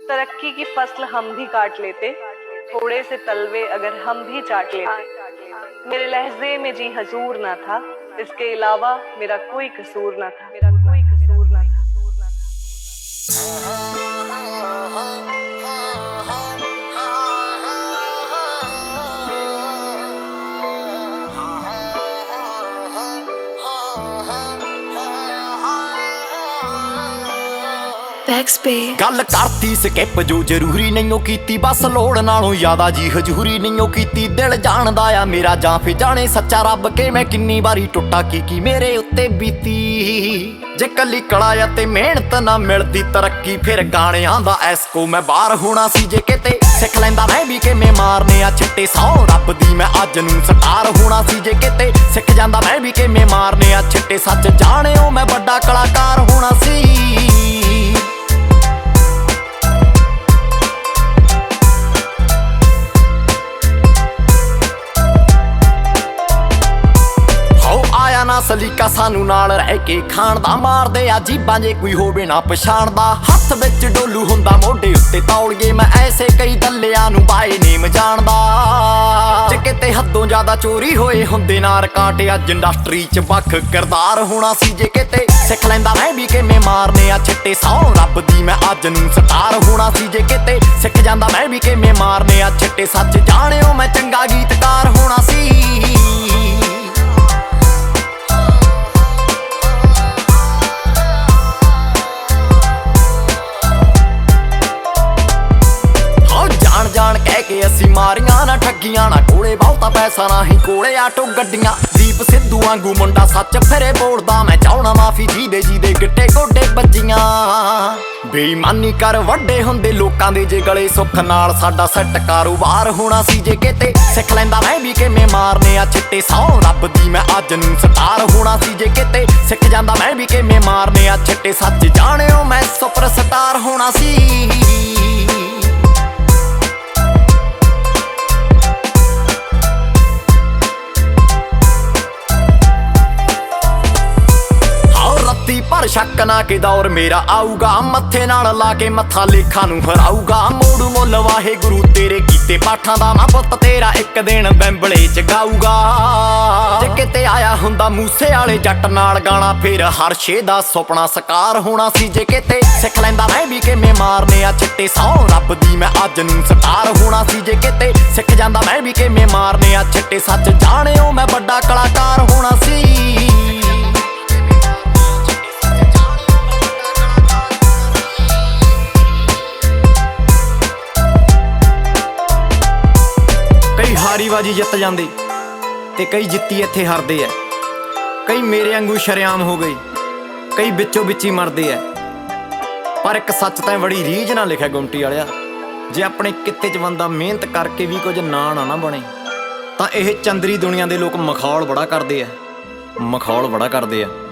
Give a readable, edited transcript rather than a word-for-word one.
तरक्की की फसल हम भी काट लेते, थोड़े से तलवे अगर हम भी चाट लेते। मेरे लहजे में जी हजूर ना था, इसके अलावा मेरा कोई कसूर ना था, मेरा कोई कसूर ना था। गल करती स्किप जो जरूरी नहीं कीती, बस लोड़ नालों ज्यादा जी हजूरी नहीं कीती। दिल जानदा आ मेरा जां फिर जाने सच्चा रब के मैं किन्नी बारी टुटा की मेरे उत्ते बीती। जे कली कला ते मेहनत ना मिलदी तरक्की, फिर गाणियां दा एस्को मैं बाहर होना सी। जे किते सिख लैंदा मैं भी किवें मारने आ छिट्टे, सौ रब दी मैं अज नूं स्टार होना सी। जे किते सिख जांदा मैं भी किवें मारने आ छिट्टे, सच जाणिओ मैं बड़ा कलाकार होना सी। ना सलीका सानू नाल रह के खाण दा, मारदे आ जीबां जे कोई होवे ना पछाणदा। हत्थ विच डोलू हुंदा मोढे उत्ते तौलिए, मैं ऐसे कई दल्लियां नू बाए नेम जानदा। जे किते हद्दों ज्यादा चोरी होए हुंदे ना रिकार्ड, अज इंडस्ट्री च बख किरदार होना सी। जे किते सिख लैंदा मैं भी किवें मारने आ छिट्टे, सौ रब दी मैं अज नूं स्टार होना सी। जे किते सिख जांदा मैं भी किवें मारने आ छिट्टे, सच जाणिओ मैं चंगा गीतकार होना सी। जान कह के असी मारियां ना ठगियां, ना कोले बहुता पैसा ना ही कोले आटो गड्डियां। दीप सिद्धू वांगू मुंडा सच फिरे बोलदा, मैं चाहना माफी जीदे जीदे गिट्टे गोडे बज्जियां। बेईमानी कर वड्डे हुंदे लोकां दे जे गले, सुख नाल साडा सैट कारोबार होना सी। जे किते सिख लैंदा मैं भी किवें मारने आ छिट्टे, सौ रब दी मैं अज नूं स्टार होना सी। जे किते सिख जांदा मैं भी किवें मारने आ छिट्टे, सच जाणिओ मैं सुपर स्टार होना सी। पर शक ना के दौर मेरा आऊगा, मत्थे नाल ला के मत्था लेखा नूं हराऊगा। मोड़ू मुल वाहे गुरु तेरे कीते पाठां दा, मां पुत्त तेरा एक दिन बैंबले च गाऊगा। जे किते आया हुंदा मूसे वाले जट नाल गाना, फिर हर शे दा सुपना साकार होना सी। जे किते सिख लैंदा मैं भी किवें मारने आ छिट्टे, सौ रब दी मैं अज नूं स्टार होना सी। जे किते सिख जांदा मैं भी किवें मारने आ छिट्टे, सच जाणिओ मैं बड़ा कलाकार होना सी। हारी बाजी जित जाते ते कई जित्ती इत्थे हारदे है, कई मेरे वांगू शरेआम हो गई, कई बिचों बिच ही मरदे है। पर एक सच तां बड़ी रीझ ना लिखिया गुमटी वालिया, जे अपने किते च बंदा मेहनत करके भी कुछ ना बने तां इह चंदरी दुनिया दे लोग मखौल बड़ा करदे है, मखौल बड़ा करदे है।